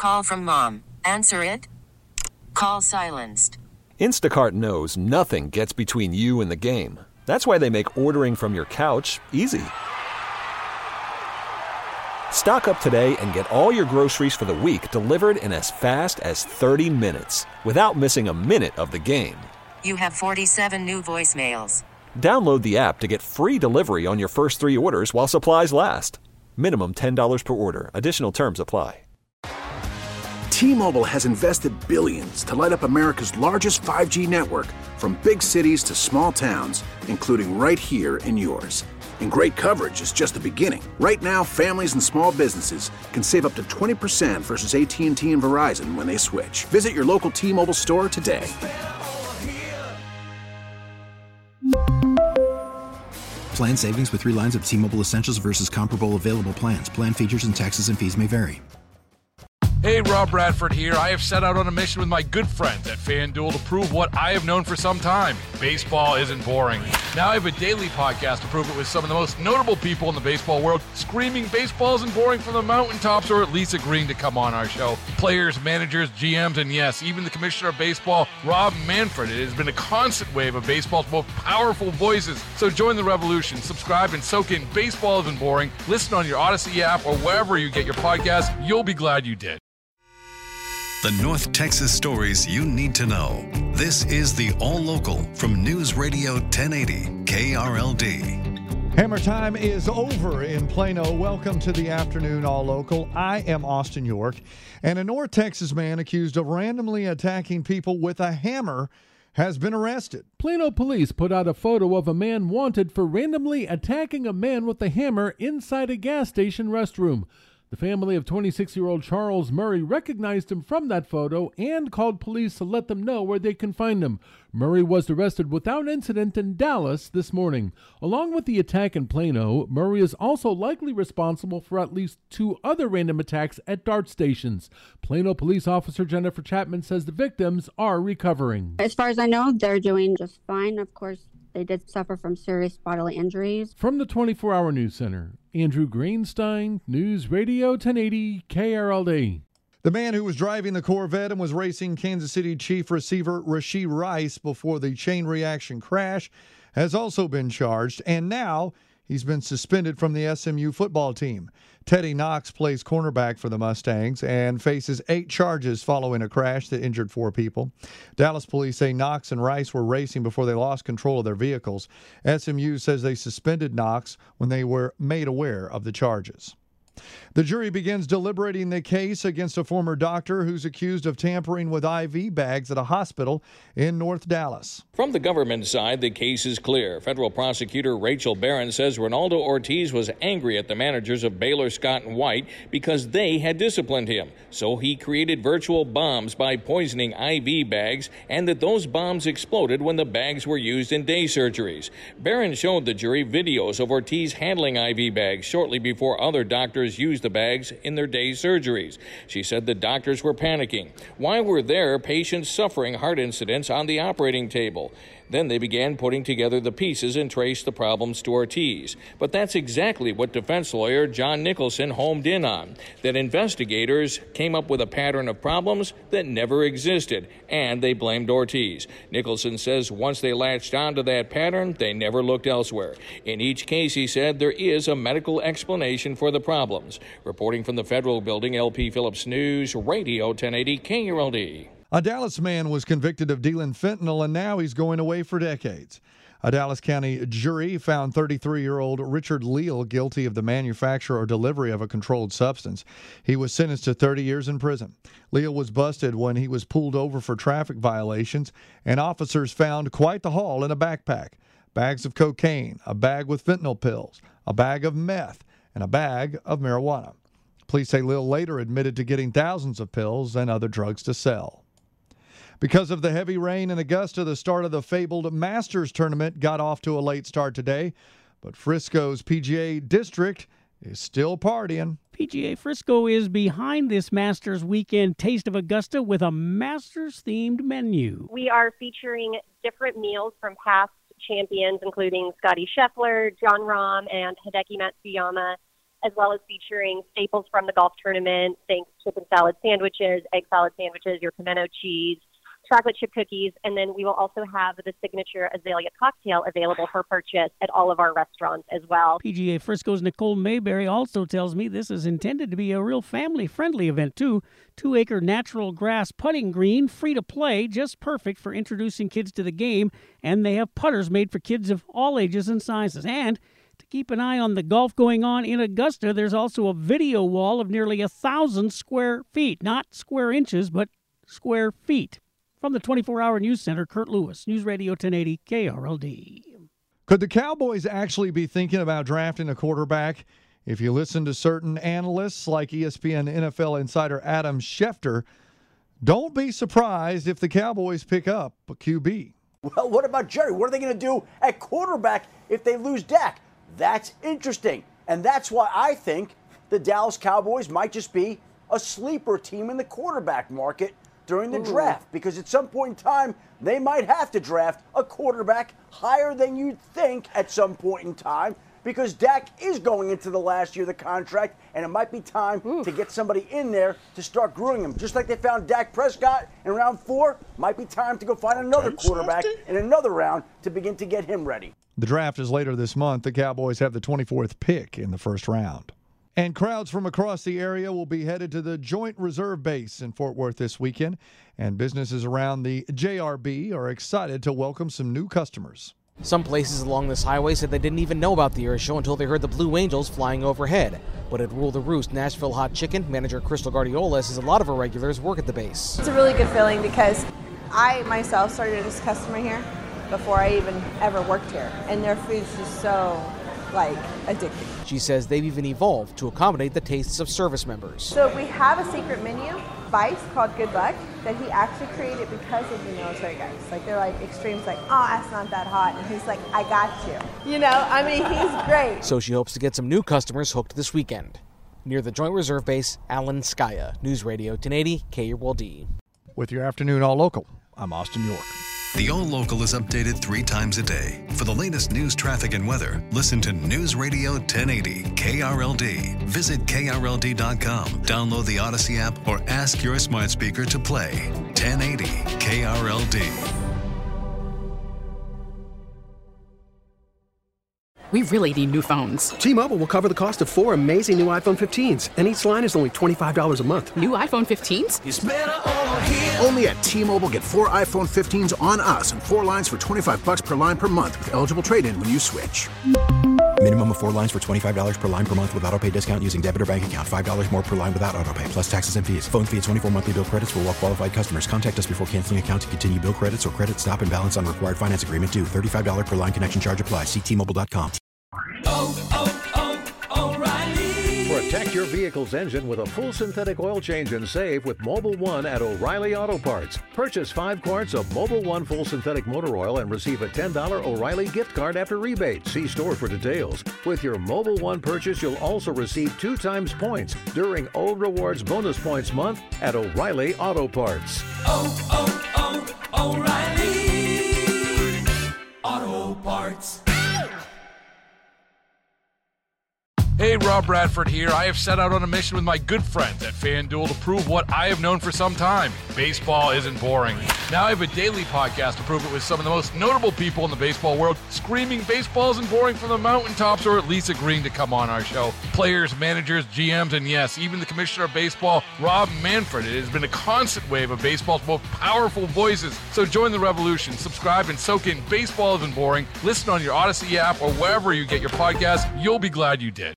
Call from mom. Answer it. Call silenced. Instacart knows nothing gets between you and the game. That's why they make ordering from your couch easy. Stock up today and get all your groceries for the week delivered in as fast as 30 minutes without missing a minute of the game. You have 47 new voicemails. Download the app to get free delivery on your first 3 orders while supplies last. Minimum $10 per order. Additional terms apply. T-Mobile has invested billions to light up America's largest 5G network, from big cities to small towns, including right here in yours. And great coverage is just the beginning. Right now, families and small businesses can save up to 20% versus AT&T and Verizon when they switch. Visit your local T-Mobile store today. Plan savings with 3 lines of T-Mobile Essentials versus comparable available plans. Plan features and taxes and fees may vary. Hey, Rob Bradford here. I have set out on a mission with my good friends at FanDuel to prove what I have known for some time. Baseball isn't boring. Now I have a daily podcast to prove it with some of the most notable people in the baseball world, screaming baseball isn't boring from the mountaintops, or at least agreeing to come on our show. Players, managers, GMs, and yes, even the commissioner of baseball, Rob Manfred. It has been a constant wave of baseball's most powerful voices. So join the revolution. Subscribe and soak in Baseball Isn't Boring. Listen on your Odyssey app or wherever you get your podcasts. You'll be glad you did. The North Texas stories you need to know. This is the All Local from News Radio 1080 KRLD. Hammer time is over in Plano. Welcome to the afternoon All Local. I am Austin York, and a North Texas man accused of randomly attacking people with a hammer has been arrested. Plano police put out a photo of a man wanted for randomly attacking a man with a hammer inside a gas station restroom. The family of 26-year-old Charles Murray recognized him from that photo and called police to let them know where they can find him. Murray was arrested without incident in Dallas this morning. Along with the attack in Plano, Murray is also likely responsible for at least 2 other random attacks at DART stations. Plano police officer Jennifer Chapman says the victims are recovering. As far as I know, they're doing just fine. Of course, they did suffer from serious bodily injuries. From the 24-Hour News Center, Andrew Greenstein, News Radio 1080 KRLD. The man who was driving the Corvette and was racing Kansas City Chief receiver Rashee Rice before the chain reaction crash has also been charged, and now he's been suspended from the SMU football team. Teddy Knox plays cornerback for the Mustangs and faces 8 charges following a crash that injured 4 people. Dallas police say Knox and Rice were racing before they lost control of their vehicles. SMU says they suspended Knox when they were made aware of the charges. The jury begins deliberating the case against a former doctor who's accused of tampering with IV bags at a hospital in North Dallas. From the government side, the case is clear. Federal prosecutor Rachel Barron says Ronaldo Ortiz was angry at the managers of Baylor Scott and White because they had disciplined him. So he created virtual bombs by poisoning IV bags, and that those bombs exploded when the bags were used in day surgeries. Barron showed the jury videos of Ortiz handling IV bags shortly before other doctors used the bags in their day surgeries. She said the doctors were panicking. Why were there patients suffering heart incidents on the operating table? Then they began putting together the pieces and traced the problems to Ortiz. But that's exactly what defense lawyer John Nicholson homed in on, that investigators came up with a pattern of problems that never existed, and they blamed Ortiz. Nicholson says once they latched onto that pattern, they never looked elsewhere. In each case, he said, there is a medical explanation for the problems. Reporting from the Federal Building, LP Phillips News, Radio 1080 KRLD. A Dallas man was convicted of dealing fentanyl, and now he's going away for decades. A Dallas County jury found 33-year-old Richard Leal guilty of the manufacture or delivery of a controlled substance. He was sentenced to 30 years in prison. Leal was busted when he was pulled over for traffic violations, and officers found quite the haul in a backpack. Bags of cocaine, a bag with fentanyl pills, a bag of meth, and a bag of marijuana. Police say Leal later admitted to getting thousands of pills and other drugs to sell. Because of the heavy rain in Augusta, the start of the fabled Masters tournament got off to a late start today, but Frisco's PGA District is still partying. PGA Frisco is behind this Masters weekend Taste of Augusta with a Masters-themed menu. We are featuring different meals from past champions, including Scotty Scheffler, John Rahm, and Hideki Matsuyama, as well as featuring staples from the golf tournament, think chicken salad sandwiches, egg salad sandwiches, your pimento cheese, chocolate chip cookies, and then we will also have the signature Azalea cocktail available for purchase at all of our restaurants as well. PGA Frisco's Nicole Mayberry also tells me this is intended to be a real family-friendly event, too. 2-acre natural grass putting green, free to play, just perfect for introducing kids to the game, and they have putters made for kids of all ages and sizes. And to keep an eye on the golf going on in Augusta, there's also a video wall of nearly 1,000 square feet, not square inches, but square feet. From the 24-Hour News Center, Kurt Lewis, News Radio 1080 KRLD. Could the Cowboys actually be thinking about drafting a quarterback? If you listen to certain analysts like ESPN NFL insider Adam Schefter, don't be surprised if the Cowboys pick up a QB. Well, what about Jerry? What are they going to do at quarterback if they lose Dak? That's interesting. And that's why I think the Dallas Cowboys might just be a sleeper team in the quarterback market during the draft, because at some point in time, they might have to draft a quarterback higher than you'd think at some point in time, because Dak is going into the last year of the contract, and it might be time to get somebody in there to start grooming him. Just like they found Dak Prescott in round 4, might be time to go find another quarterback in another round to begin to get him ready. The draft is later this month. The Cowboys have the 24th pick in the first round. And crowds from across the area will be headed to the Joint Reserve Base in Fort Worth this weekend. And businesses around the JRB are excited to welcome some new customers. Some places along this highway said they didn't even know about the air show until they heard the Blue Angels flying overhead. But at Rule the Roost Nashville Hot Chicken, manager Crystal Guardiola says a lot of our regulars work at the base. It's a really good feeling because I myself started as a customer here before I even ever worked here. And their food's just so addicting. She says they've even evolved to accommodate the tastes of service members. So we have a secret menu, Vice, called Good Luck, that he actually created because of the military guys. They're extremes, oh, that's not that hot. And he's like, I got you. He's great. So she hopes to get some new customers hooked this weekend. Near the Joint Reserve Base, Alan Skaya, News Radio 1080 KRLD. With your afternoon All Local, I'm Austin York. The All Local is updated 3 times a day. For the latest news, traffic, and weather, listen to News Radio 1080 KRLD. Visit KRLD.com, download the Odyssey app, or ask your smart speaker to play 1080 KRLD. We really need new phones. T-Mobile will cover the cost of 4 amazing new iPhone 15s, and each line is only $25 a month. New iPhone 15s? It's better over here. Only at T-Mobile, get 4 iPhone 15s on us and 4 lines for $25 per line per month with eligible trade-in when you switch. Minimum of 4 lines for $25 per line per month with autopay discount using debit or bank account. $5 more per line without autopay, plus taxes and fees. Phone fee at 24 monthly bill credits for well-qualified customers. Contact us before canceling account to continue bill credits or credit stop and balance on required finance agreement due. $35 per line connection charge applies. See T-Mobile.com. O'Reilly. Protect your vehicle's engine with a full synthetic oil change and save with Mobil 1 at O'Reilly Auto Parts. Purchase 5 quarts of Mobil 1 full synthetic motor oil and receive a $10 O'Reilly gift card after rebate. See store for details. With your Mobil 1 purchase, you'll also receive 2 times points during O Rewards Bonus Points Month at O'Reilly Auto Parts. O'Reilly Auto Parts. Hey, Rob Bradford here. I have set out on a mission with my good friends at FanDuel to prove what I have known for some time. Baseball isn't boring. Now I have a daily podcast to prove it with some of the most notable people in the baseball world, screaming baseball isn't boring from the mountaintops, or at least agreeing to come on our show. Players, managers, GMs, and yes, even the commissioner of baseball, Rob Manfred. It has been a constant wave of baseball's most powerful voices. So join the revolution. Subscribe and soak in Baseball Isn't Boring. Listen on your Odyssey app or wherever you get your podcasts. You'll be glad you did.